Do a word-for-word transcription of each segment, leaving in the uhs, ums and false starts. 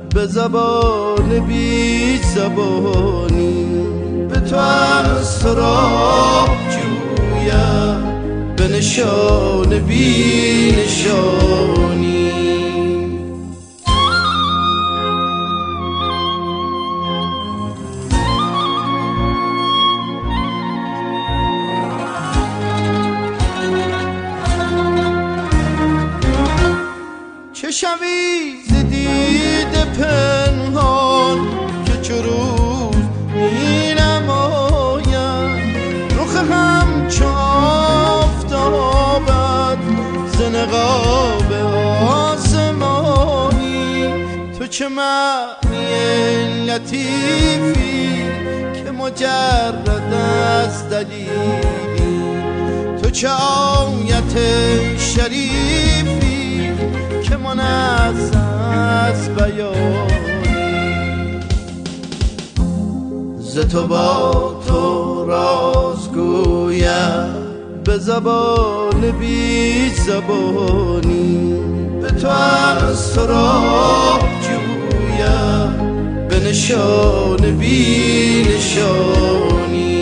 به زبان بی زبانی، به تو از تو راه جویم به نشان بی نشانی. چه شوی ز دیده پنهان که چو روز می نماید، رخ همچو آفتابت ز نقاب آسمانی. تو چه معنی لطیفی که مجرد از دلیلی، تو چه آیت شریفی که منزه از بیانی. ز تو با تو راز گویم به زبان بی زبانی، به تو از تو راه جویم به نشان بی نشانی.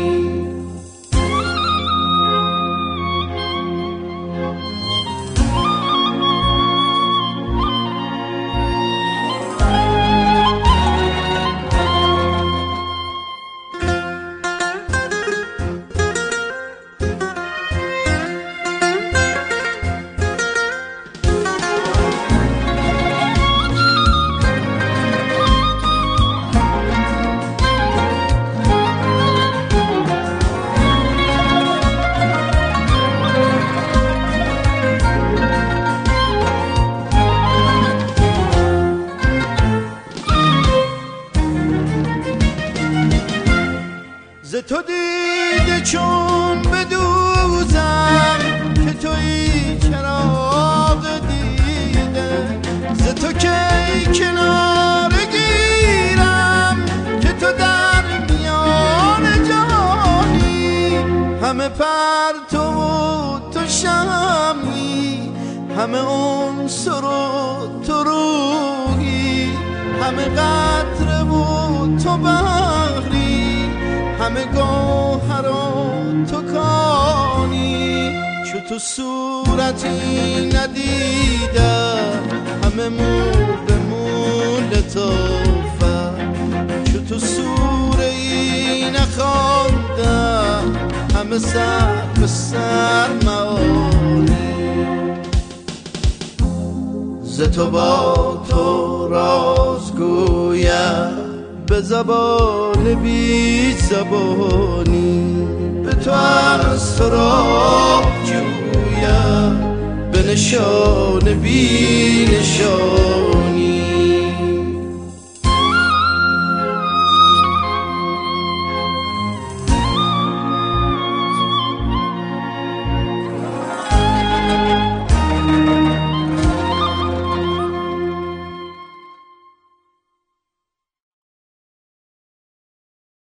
ز تو دیده چون بدوزم که تویی چراغ دیده، ز تو کی کنار گیرم که تو در میان جانی. همه پرتو و تو شمعی، همه عنصر و تو روحی، همه قطره و تو بحری، همه گوهر و تو کانی. چو تو صورتی ندیدم همه مو به مو لطافت، چو تو سوره ای نخواندم همه سر به سر معانی. ز تو با تو راز گویم به زبان بی زبانی، به تو از تو راه جویم به نشان بی نشان.